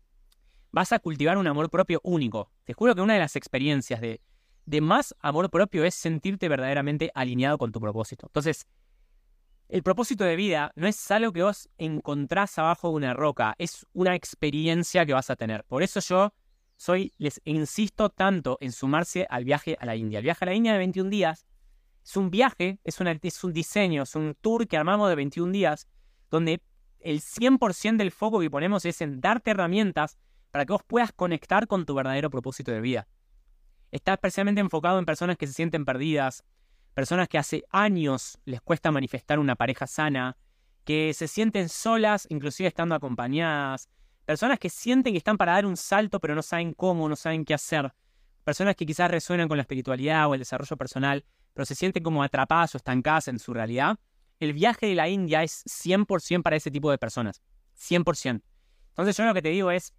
vas a cultivar un amor propio único. Te juro que una de las experiencias de, de más amor propio es sentirte verdaderamente alineado con tu propósito. Entonces, el propósito de vida no es algo que vos encontrás abajo de una roca, es una experiencia que vas a tener. Por eso yo soy, les insisto tanto en sumarse al viaje a la India. El viaje a la India de veintiún días es un viaje, es, una, es un diseño, es un tour que armamos de veintiún días, donde el cien por ciento del foco que ponemos es en darte herramientas para que vos puedas conectar con tu verdadero propósito de vida. Está especialmente enfocado en personas que se sienten perdidas, personas que hace años les cuesta manifestar una pareja sana, que se sienten solas, inclusive estando acompañadas, personas que sienten que están para dar un salto pero no saben cómo, no saben qué hacer, personas que quizás resuenan con la espiritualidad o el desarrollo personal, pero se sienten como atrapadas o estancadas en su realidad. el viaje de la India es cien por ciento para ese tipo de personas. cien por ciento. Entonces yo lo que te digo es,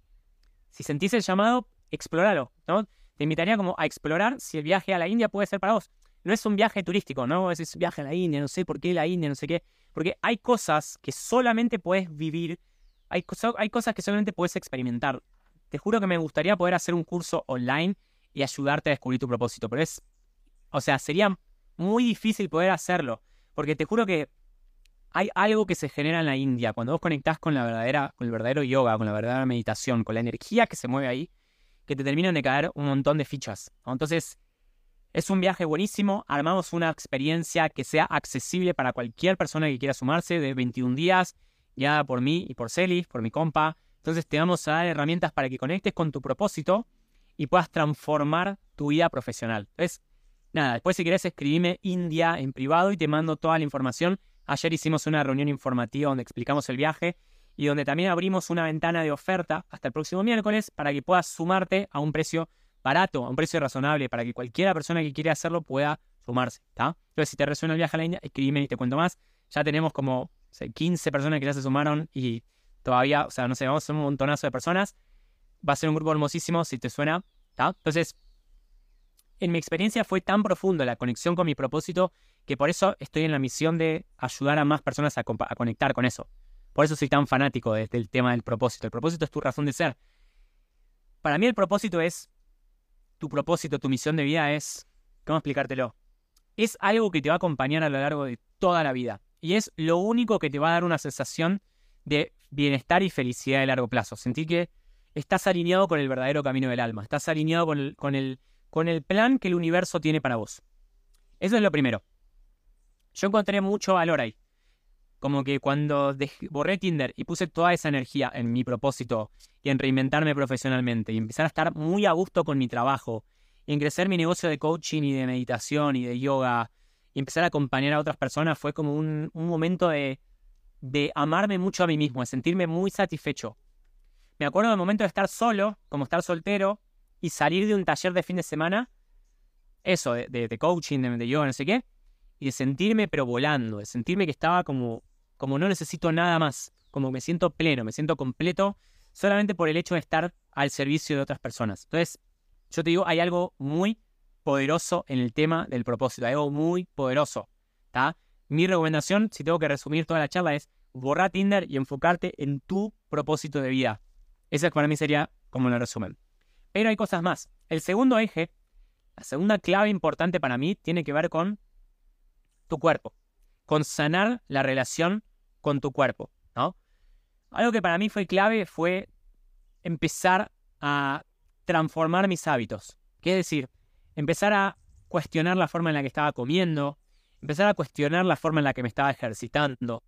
si sentís el llamado, explóralo, ¿no? Te invitaría como a explorar si el viaje a la India puede ser para vos. No es un viaje turístico, ¿no? Es un viaje a la India, no sé por qué la India, no sé qué. Porque hay cosas que solamente puedes vivir, hay, cosas, hay cosas que solamente puedes experimentar. Te juro que me gustaría poder hacer un curso online y ayudarte a descubrir tu propósito, pero es, o sea, sería muy difícil poder hacerlo, porque te juro que hay algo que se genera en la India cuando vos conectás con la verdadera, con el verdadero yoga, con la verdadera meditación, con la energía que se mueve ahí, que te terminan de caer un montón de fichas, ¿no? Entonces, es un viaje buenísimo. Armamos una experiencia que sea accesible para cualquier persona que quiera sumarse, de veintiún días, guiada por mí y por Celi, por mi compa. Entonces, te vamos a dar herramientas para que conectes con tu propósito y puedas transformar tu vida profesional. Entonces, nada, después si querés escribime India en privado y te mando toda la información. Ayer hicimos una reunión informativa donde explicamos el viaje y donde también abrimos una ventana de oferta hasta el próximo miércoles para que puedas sumarte a un precio barato, a un precio razonable, para que cualquiera persona que quiera hacerlo pueda sumarse, ¿está? Entonces, si te resuena el viaje a la India, escribime y te cuento más. Ya tenemos como o sea, quince personas que ya se sumaron y todavía, o sea, no sé, vamos a ser un montonazo de personas. Va a ser un grupo hermosísimo si te suena, ¿está? Entonces, en mi experiencia fue tan profundo la conexión con mi propósito que por eso estoy en la misión de ayudar a más personas a, a conectar con eso. Por eso soy tan fanático de, del tema del propósito. El propósito es tu razón de ser. Para mí el propósito es, tu propósito, tu misión de vida es, ¿cómo explicártelo? Es algo que te va a acompañar a lo largo de toda la vida. Y es lo único que te va a dar una sensación de bienestar y felicidad de largo plazo. Sentir que estás alineado con el verdadero camino del alma. Estás alineado con el, con el, con el plan que el universo tiene para vos. Eso es lo primero. Yo encontré mucho valor ahí. Como que cuando dejé, borré Tinder y puse toda esa energía en mi propósito y en reinventarme profesionalmente y empezar a estar muy a gusto con mi trabajo y en crecer mi negocio de coaching y de meditación y de yoga y empezar a acompañar a otras personas, fue como un, un momento de, de amarme mucho a mí mismo, de sentirme muy satisfecho. Me acuerdo del momento de estar solo, como estar soltero, y salir de un taller de fin de semana, eso, de, de, de coaching, de, de yoga, no sé qué, y de sentirme pero volando, de sentirme que estaba como, como no necesito nada más, como me siento pleno, me siento completo, solamente por el hecho de estar al servicio de otras personas. Entonces, yo te digo, hay algo muy poderoso en el tema del propósito, hay algo muy poderoso, ¿tá? Mi recomendación, si tengo que resumir toda la charla, es borrar Tinder y enfocarte en tu propósito de vida. Ese para mí sería como el resumen. Pero hay cosas más. El segundo eje, la segunda clave importante para mí, tiene que ver con tu cuerpo, con sanar la relación con tu cuerpo, ¿no? Algo que para mí fue clave fue empezar a transformar mis hábitos. ¿Qué es decir? Empezar a cuestionar la forma en la que estaba comiendo, empezar a cuestionar la forma en la que me estaba ejercitando,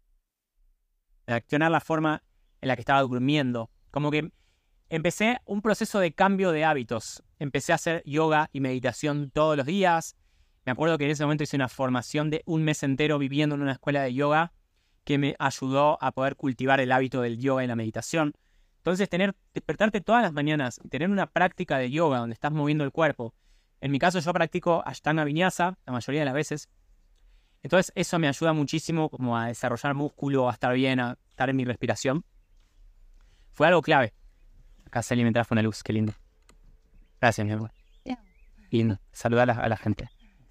a cuestionar la forma en la que estaba durmiendo. Como que empecé un proceso de cambio de hábitos. Empecé a hacer yoga y meditación todos los días. Me acuerdo que en ese momento hice una formación de un mes entero viviendo en una escuela de yoga que me ayudó a poder cultivar el hábito del yoga y la meditación. Entonces, tener, despertarte todas las mañanas y tener una práctica de yoga donde estás moviendo el cuerpo. En mi caso, yo practico Ashtanga Vinyasa la mayoría de las veces. Entonces, eso me ayuda muchísimo como a desarrollar músculo, a estar bien, a estar en mi respiración. Fue algo clave. Acá se me trajo una luz, qué lindo. Gracias, mi amor. Yeah. Lindo. Saludar a la, a la gente.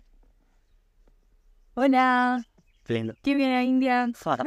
Hola. Qué lindo. ¿Qué viene a India?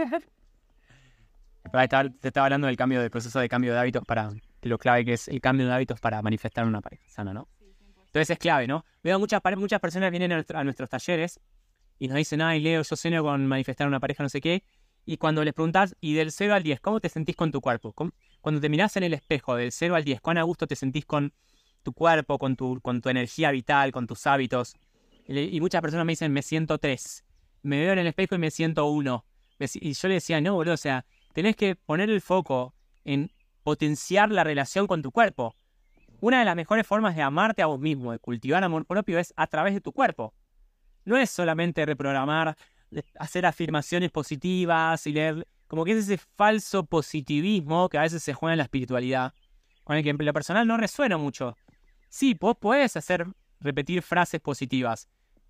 Estaba, te estaba hablando del cambio, del proceso de cambio de hábitos para, de lo clave que es el cambio de hábitos para manifestar una pareja sana, ¿no? Entonces es clave, ¿no? Veo muchas, muchas personas vienen a, nuestro, a nuestros talleres y nos dicen, ay, Leo, yo sueño con manifestar una pareja, no sé qué. Y cuando les preguntás, y del cero al diez, ¿cómo te sentís con tu cuerpo? ¿Cómo? Cuando te mirás en el espejo, del cero al diez, ¿cuán a gusto te sentís con tu cuerpo, con tu, con tu energía vital, con tus hábitos? Y, y muchas personas me dicen, me siento tres. Me veo en el espejo y me siento uno. Y yo le decía, no, boludo, o sea, tenés que poner el foco en potenciar la relación con tu cuerpo. Una de las mejores formas de amarte a vos mismo, de cultivar amor propio, es a través de tu cuerpo. No es solamente reprogramar, hacer afirmaciones positivas y leer, como que es ese falso positivismo que a veces se juega en la espiritualidad, con el que en lo personal no resuena mucho. Sí, vos podés hacer, repetir frases positivas,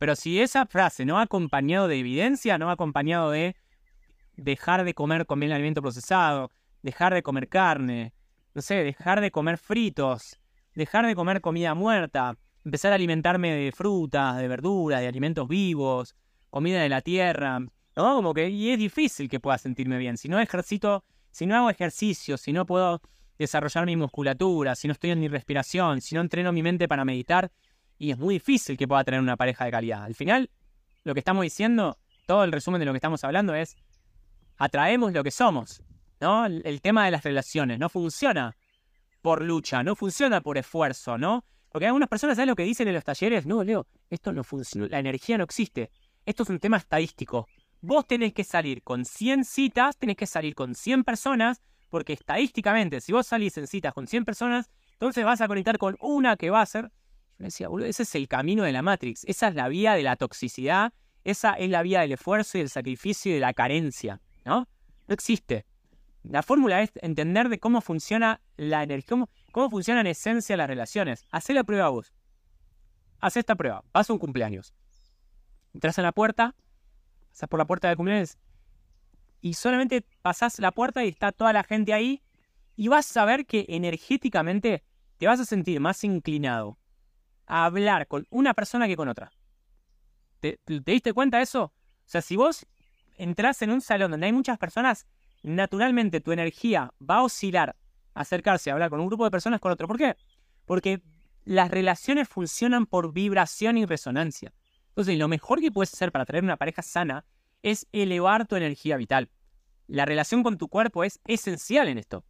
Pero si esa frase no va acompañado de evidencia, no va acompañado de dejar de comer con bien alimento procesado, dejar de comer carne, no sé, dejar de comer fritos, dejar de comer comida muerta, empezar a alimentarme de frutas, de verduras, de alimentos vivos, comida de la tierra, ¿no? Como que y es difícil que pueda sentirme bien. Si no ejercito, si no hago ejercicio, si no puedo desarrollar mi musculatura, si no estoy en mi respiración, si no entreno mi mente para meditar, y es muy difícil que pueda tener una pareja de calidad. Al final, lo que estamos diciendo, todo el resumen de lo que estamos hablando es atraemos lo que somos, ¿no? El, el tema de las relaciones no funciona por lucha, no funciona por esfuerzo, ¿no? Porque algunas personas, ¿saben lo que dicen en los talleres? No, Leo, esto no funciona, la energía no existe. Esto es un tema estadístico. Vos tenés que salir con cien citas, tenés que salir con cien personas, porque estadísticamente, si vos salís en citas con cien personas, entonces vas a conectar con una que va a ser... Yo decía, boludo, ese es el camino de la Matrix, esa es la vía de la toxicidad, esa es la vía del esfuerzo y del sacrificio y de la carencia, ¿no? No existe. La fórmula es entender de cómo funciona la energía, cómo, cómo funcionan en esencia las relaciones. Hacé la prueba vos. Haz esta prueba. Vas a un cumpleaños. Entras a la puerta, pasás por la puerta del cumpleaños y solamente pasás la puerta y está toda la gente ahí y vas a ver que energéticamente te vas a sentir más inclinado a hablar con una persona que con otra. ¿Te, te diste cuenta de eso? O sea, si vos entrás en un salón donde hay muchas personas, naturalmente tu energía va a oscilar, a acercarse a hablar con un grupo de personas con otro. ¿Por qué? Porque las relaciones funcionan por vibración y resonancia. Entonces, lo mejor que puedes hacer para tener una pareja sana es elevar tu energía vital. La relación con tu cuerpo es esencial en esto.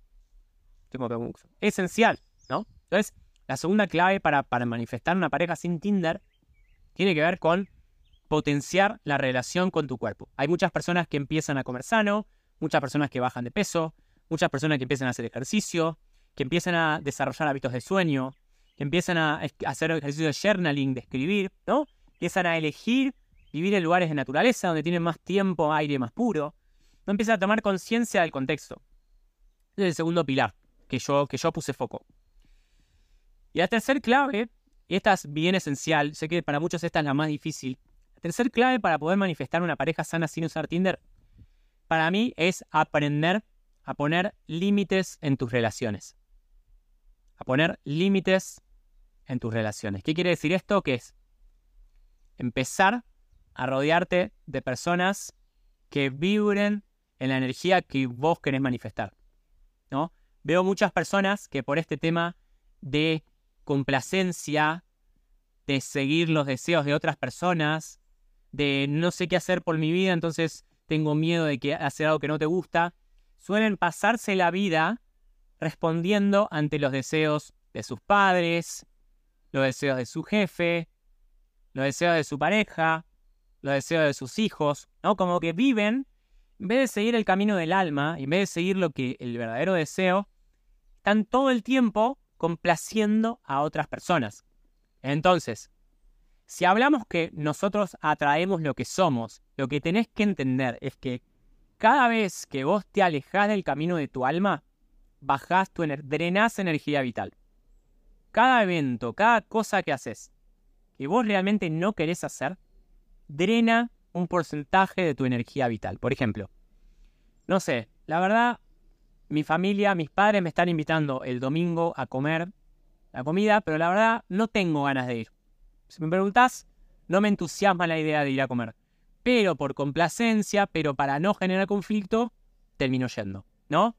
Esencial, ¿no? Entonces, la segunda clave para, para manifestar una pareja sin Tinder tiene que ver con potenciar la relación con tu cuerpo. Hay muchas personas que empiezan a comer sano, muchas personas que bajan de peso, muchas personas que empiezan a hacer ejercicio, que empiezan a desarrollar hábitos de sueño, que empiezan a hacer ejercicio de journaling, de escribir, ¿no? Empiezan a elegir vivir en lugares de naturaleza donde tienen más tiempo, aire más puro. No empiezan a tomar conciencia del contexto. Ese es el segundo pilar que yo, que yo puse foco. Y la tercera clave, y esta es bien esencial, sé que para muchos esta es la más difícil. La tercera clave para poder manifestar una pareja sana sin usar Tinder, para mí es aprender a poner límites en tus relaciones. A poner límites en tus relaciones. ¿Qué quiere decir esto? Que es empezar a rodearte de personas que vibren en la energía que vos querés manifestar, ¿no? Veo muchas personas que por este tema de complacencia, de seguir los deseos de otras personas, de no sé qué hacer por mi vida, entonces tengo miedo de que hacer algo que no te gusta, suelen pasarse la vida respondiendo ante los deseos de sus padres, los deseos de su jefe, los deseos de su pareja, los deseos de sus hijos, ¿no? Como que viven, en vez de seguir el camino del alma, y en vez de seguir lo que el verdadero deseo, están todo el tiempo complaciendo a otras personas. Entonces, si hablamos que nosotros atraemos lo que somos, lo que tenés que entender es que cada vez que vos te alejás del camino de tu alma, bajás tu ener- drenás energía vital. Cada evento, cada cosa que haces, que vos realmente no querés hacer, drena un porcentaje de tu energía vital. Por ejemplo, no sé, la verdad, mi familia, mis padres me están invitando el domingo a comer la comida, pero la verdad no tengo ganas de ir. Si me preguntás, no me entusiasma la idea de ir a comer. Pero por complacencia, pero para no generar conflicto, termino yendo, ¿no?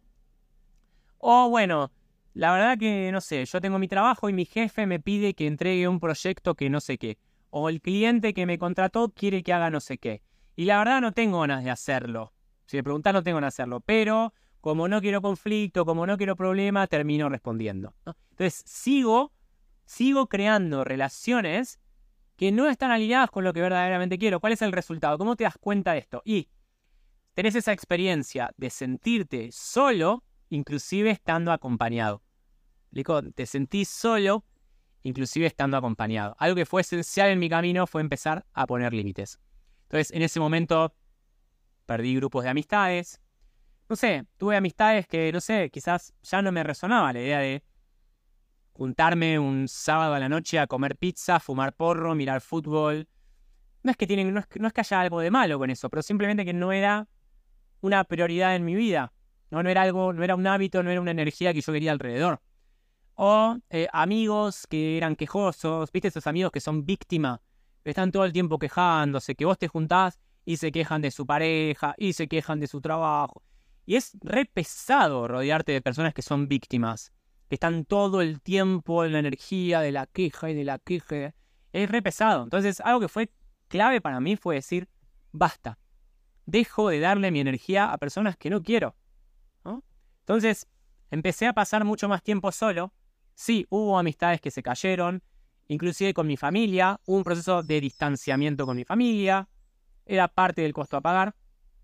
O bueno, la verdad que no sé, yo tengo mi trabajo y mi jefe me pide que entregue un proyecto que no sé qué. O el cliente que me contrató quiere que haga no sé qué. Y la verdad no tengo ganas de hacerlo. Si me preguntás, no tengo ganas de hacerlo. Pero como no quiero conflicto, como no quiero problema, termino respondiendo, ¿no? Entonces sigo, sigo creando relaciones que no están alineadas con lo que verdaderamente quiero. ¿Cuál es el resultado? ¿Cómo te das cuenta de esto? Y tenés esa experiencia de sentirte solo, inclusive estando acompañado. ¿Listo? Te sentís solo, inclusive estando acompañado. Algo que fue esencial en mi camino fue empezar a poner límites. Entonces, en ese momento, perdí grupos de amistades. No sé, tuve amistades que, no sé, quizás ya no me resonaba la idea de juntarme un sábado a la noche a comer pizza, fumar porro, mirar fútbol, no es que tienen, no es, no es que haya algo de malo con eso, pero simplemente que no era una prioridad en mi vida. No, no era algo, no era un hábito, no era una energía que yo quería alrededor. O eh, amigos que eran quejosos, ¿viste esos amigos que son víctimas? Que están todo el tiempo quejándose, que vos te juntás y se quejan de su pareja, y se quejan de su trabajo. Y es re pesado rodearte de personas que son víctimas, que están todo el tiempo en la energía de la queja y de la queja. Es re pesado. Entonces, algo que fue clave para mí fue decir, basta. Dejo de darle mi energía a personas que no quiero, ¿no? Entonces, empecé a pasar mucho más tiempo solo. Sí, hubo amistades que se cayeron, inclusive con mi familia. Hubo un proceso de distanciamiento con mi familia. Era parte del costo a pagar.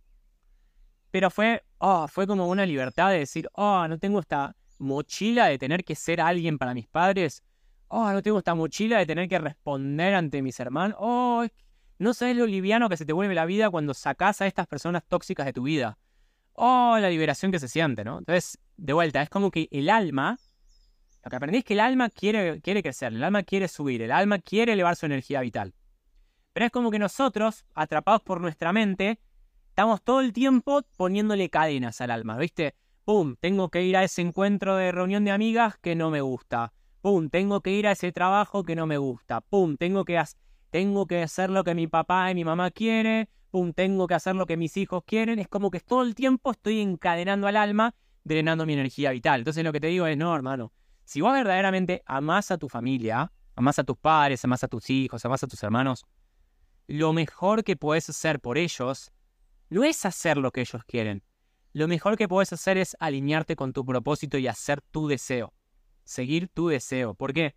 Pero fue, oh, fue como una libertad de decir, oh, no tengo esta mochila de tener que ser alguien para mis padres. Oh, no tengo esta mochila de tener que responder ante mis hermanos. Oh, no sabes lo liviano que se te vuelve la vida cuando sacás a estas personas tóxicas de tu vida. Oh, la liberación que se siente, ¿no? Entonces, de vuelta, es como que el alma, lo que aprendí es que el alma quiere, quiere crecer, el alma quiere subir, el alma quiere elevar su energía vital. Pero es como que nosotros, atrapados por nuestra mente, estamos todo el tiempo poniéndole cadenas al alma, ¿viste? Pum, tengo que ir a ese encuentro de reunión de amigas que no me gusta. Pum, tengo que ir a ese trabajo que no me gusta. Pum, tengo que, tengo que hacer lo que mi papá y mi mamá quieren. Pum, tengo que hacer lo que mis hijos quieren. Es como que todo el tiempo estoy encadenando al alma, drenando mi energía vital. Entonces lo que te digo es, no, hermano, si vos verdaderamente amás a tu familia, amás a tus padres, amás a tus hijos, amás a tus hermanos, lo mejor que podés hacer por ellos no es hacer lo que ellos quieren. Lo mejor que podés hacer es alinearte con tu propósito y hacer tu deseo. Seguir tu deseo. ¿Por qué?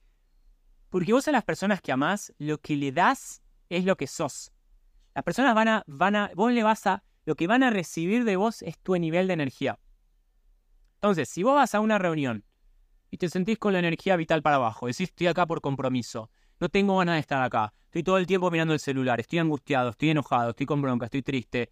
Porque vos a las personas que amás, lo que le das es lo que sos. Las personas van a, van a, vos le vas a, lo que van a recibir de vos es tu nivel de energía. Entonces, si vos vas a una reunión y te sentís con la energía vital para abajo, decís, estoy acá por compromiso, no tengo ganas de estar acá, estoy todo el tiempo mirando el celular, estoy angustiado, estoy enojado, estoy con bronca, estoy triste.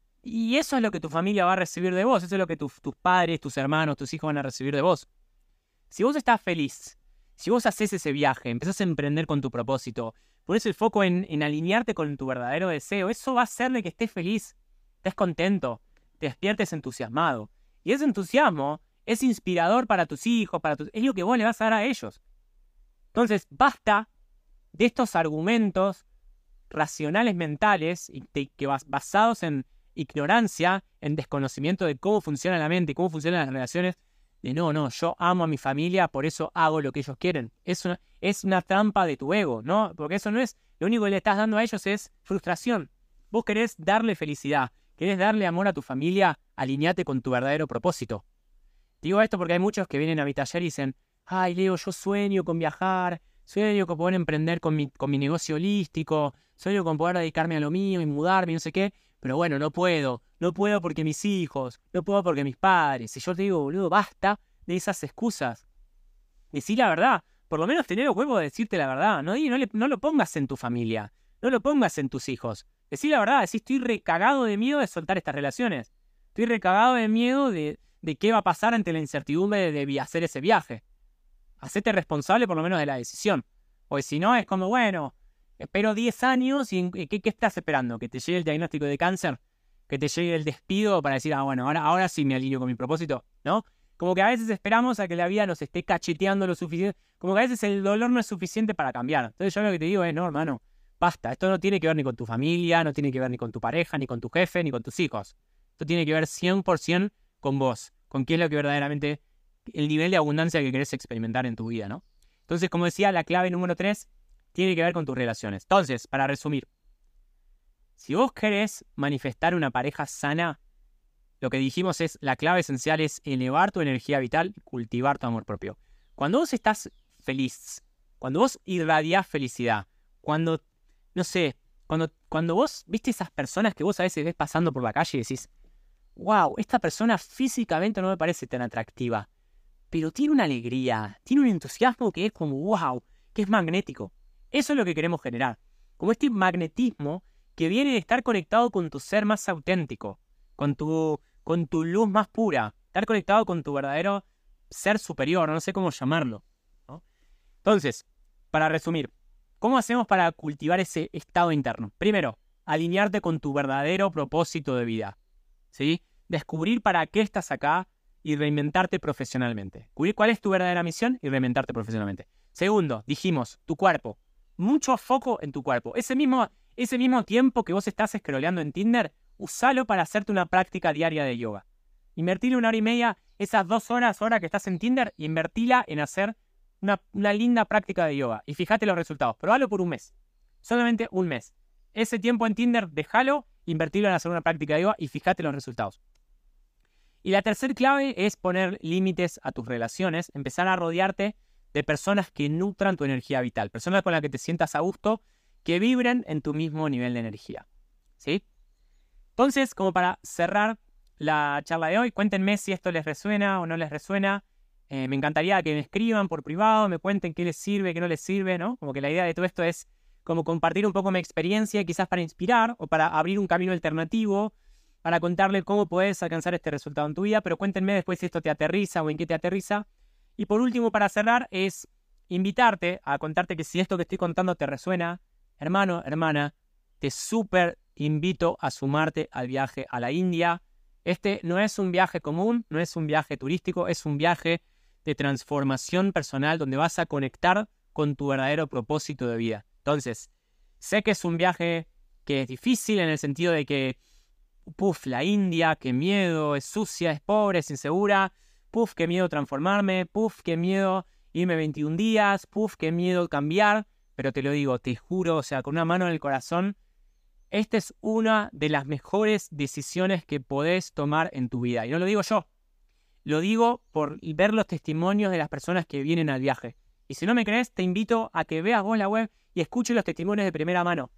Y eso es lo que tu familia va a recibir de vos, eso es lo que tu, tus padres, tus hermanos, tus hijos van a recibir de vos. Si vos estás feliz, si vos haces ese viaje, empezás a emprender con tu propósito, pones el foco en, en alinearte con tu verdadero deseo, eso va a hacerle que estés feliz, estés contento, te despiertes entusiasmado. Y ese entusiasmo es inspirador para tus hijos, para tus, es lo que vos le vas a dar a ellos. Entonces, basta de estos argumentos racionales mentales y de, que bas, basados en ignorancia, en desconocimiento de cómo funciona la mente y cómo funcionan las relaciones, de no, no, yo amo a mi familia, por eso hago lo que ellos quieren. Es una, es una trampa de tu ego, ¿no? Porque eso no es, lo único que le estás dando a ellos es frustración. Vos querés darle felicidad, querés darle amor a tu familia, alineate con tu verdadero propósito. Digo esto porque hay muchos que vienen a mi taller y dicen, ay, Leo, yo sueño con viajar, sueño con poder emprender con mi, con mi negocio holístico, sueño con poder dedicarme a lo mío y mudarme y no sé qué, pero bueno, no puedo, no puedo porque mis hijos, no puedo porque mis padres. Y yo te digo, boludo, basta de esas excusas. Decí la verdad, por lo menos tener el huevo de decirte la verdad, no, no, le, no lo pongas en tu familia, no lo pongas en tus hijos. Decí la verdad, decí, estoy recagado de miedo de soltar estas relaciones, estoy recagado de miedo de, de qué va a pasar ante la incertidumbre de, de hacer ese viaje. Hacete responsable por lo menos de la decisión. Porque si no, es como, bueno, espero diez años y ¿qué, qué estás esperando? ¿Que te llegue el diagnóstico de cáncer? ¿Que te llegue el despido para decir, ah, bueno, ahora, ahora sí me alineo con mi propósito? ¿No? Como que a veces esperamos a que la vida nos esté cacheteando lo suficiente. Como que a veces el dolor no es suficiente para cambiar. Entonces yo lo que te digo es, no, hermano, basta. Esto no tiene que ver ni con tu familia, no tiene que ver ni con tu pareja, ni con tu jefe, ni con tus hijos. Esto tiene que ver cien por ciento con vos, con qué es lo que verdaderamente, el nivel de abundancia que querés experimentar en tu vida, ¿no? Entonces, como decía, la clave número tres tiene que ver con tus relaciones. Entonces, para resumir, si vos querés manifestar una pareja sana, lo que dijimos es, la clave esencial es elevar tu energía vital y cultivar tu amor propio. Cuando vos estás feliz, cuando vos irradiás felicidad, cuando, no sé, cuando, cuando vos viste esas personas que vos a veces ves pasando por la calle y decís, wow, esta persona físicamente no me parece tan atractiva, pero tiene una alegría, tiene un entusiasmo que es como wow, que es magnético. Eso es lo que queremos generar. Como este magnetismo que viene de estar conectado con tu ser más auténtico, con tu, con tu luz más pura, estar conectado con tu verdadero ser superior, no sé cómo llamarlo, ¿no? Entonces, para resumir, ¿Cómo hacemos para cultivar ese estado interno? Primero, alinearte con tu verdadero propósito de vida, ¿sí? Descubrir para qué estás acá y reinventarte profesionalmente. Descubrir cuál es tu verdadera misión y reinventarte profesionalmente. Segundo, dijimos, tu cuerpo. Mucho foco en tu cuerpo. Ese mismo, ese mismo tiempo que vos estás scrolleando en Tinder, usalo para hacerte una práctica diaria de yoga. Invertile una hora y media, esas dos horas, hora que estás en Tinder, invertila en hacer una, una linda práctica de yoga. Y fíjate los resultados. Probalo por un mes. Solamente un mes. Ese tiempo en Tinder, déjalo, invertilo en hacer una práctica de yoga y fíjate los resultados. Y la tercera clave es poner límites a tus relaciones, empezar a rodearte de personas que nutran tu energía vital, personas con las que te sientas a gusto, que vibren en tu mismo nivel de energía, ¿sí? Entonces, como para cerrar la charla de hoy, cuéntenme si esto les resuena o no les resuena. Eh, me encantaría que me escriban por privado, me cuenten qué les sirve, qué no les sirve, ¿no? Como que la idea de todo esto es como compartir un poco mi experiencia, quizás para inspirar o para abrir un camino alternativo, para contarle cómo puedes alcanzar este resultado en tu vida, pero cuéntenme después si esto te aterriza o en qué te aterriza. Y por último, para cerrar, es invitarte a contarte que si esto que estoy contando te resuena, hermano, hermana, te súper invito a sumarte al viaje a la India. Este no es un viaje común, no es un viaje turístico, es un viaje de transformación personal donde vas a conectar con tu verdadero propósito de vida. Entonces, sé que es un viaje que es difícil en el sentido de que puf, la India, qué miedo, es sucia, es pobre, es insegura, puf, qué miedo transformarme, puf, qué miedo irme veintiún días, puf, qué miedo cambiar, pero te lo digo, te juro, o sea, con una mano en el corazón, esta es una de las mejores decisiones que podés tomar en tu vida. Y no lo digo yo, lo digo por ver los testimonios de las personas que vienen al viaje. Y si no me crees, te invito a que veas vos la web y escuches los testimonios de primera mano.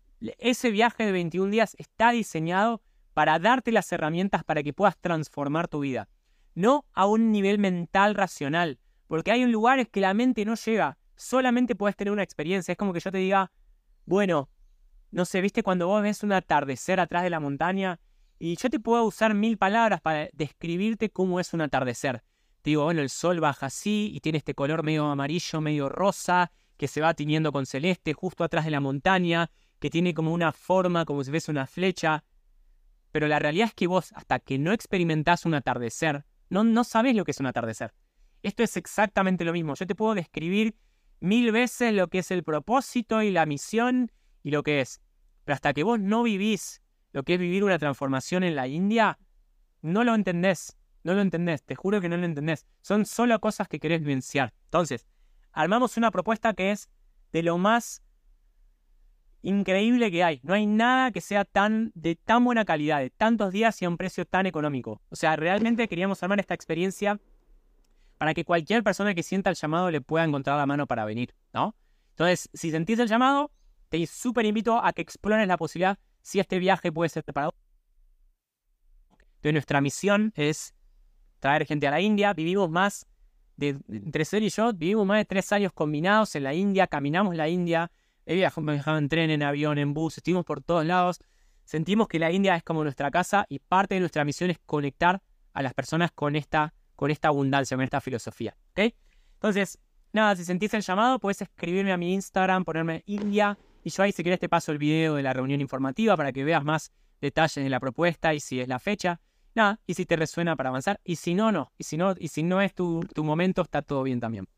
Ese viaje de veintiún días está diseñado para darte las herramientas para que puedas transformar tu vida. No a un nivel mental racional, porque hay lugares que la mente no llega. Solamente puedes tener una experiencia. Es como que yo te diga, bueno, no sé, ¿viste cuando vos ves un atardecer atrás de la montaña? Y yo te puedo usar mil palabras para describirte cómo es un atardecer. Te digo, bueno, el sol baja así y tiene este color medio amarillo, medio rosa, que se va tiñendo con celeste justo atrás de la montaña, que tiene como una forma, como si fuese una flecha. Pero la realidad es que vos, hasta que no experimentás un atardecer, no, no sabés lo que es un atardecer. Esto es exactamente lo mismo. Yo te puedo describir mil veces lo que es el propósito y la misión y lo que es. Pero hasta que vos no vivís lo que es vivir una transformación en la India, no lo entendés. No lo entendés. Te juro que no lo entendés. Son solo cosas que querés vivenciar. Entonces, armamos una propuesta que es de lo más increíble que hay. No hay nada que sea tan de tan buena calidad, de tantos días y a un precio tan económico. O sea, realmente queríamos armar esta experiencia para que cualquier persona que sienta el llamado le pueda encontrar la mano para venir, ¿no? Entonces, si sentís el llamado, te súper invito a que explores la posibilidad si este viaje puede ser preparado. Entonces, nuestra misión es traer gente a la India. Vivimos más de, entre Ser y yo, vivimos más de tres años combinados en la India, caminamos la India. He viajado en tren, en avión, en bus, estuvimos por todos lados. Sentimos que la India es como nuestra casa y parte de nuestra misión es conectar a las personas con esta, con esta abundancia, con esta filosofía, ¿ok? Entonces, nada, si sentís el llamado, puedes escribirme a mi Instagram, ponerme India, y yo ahí si querés te paso el video de la reunión informativa para que veas más detalles de la propuesta y si es la fecha. Nada, y si te resuena para avanzar, y si no, no. Y si no, y si no es tu, tu momento, está todo bien también.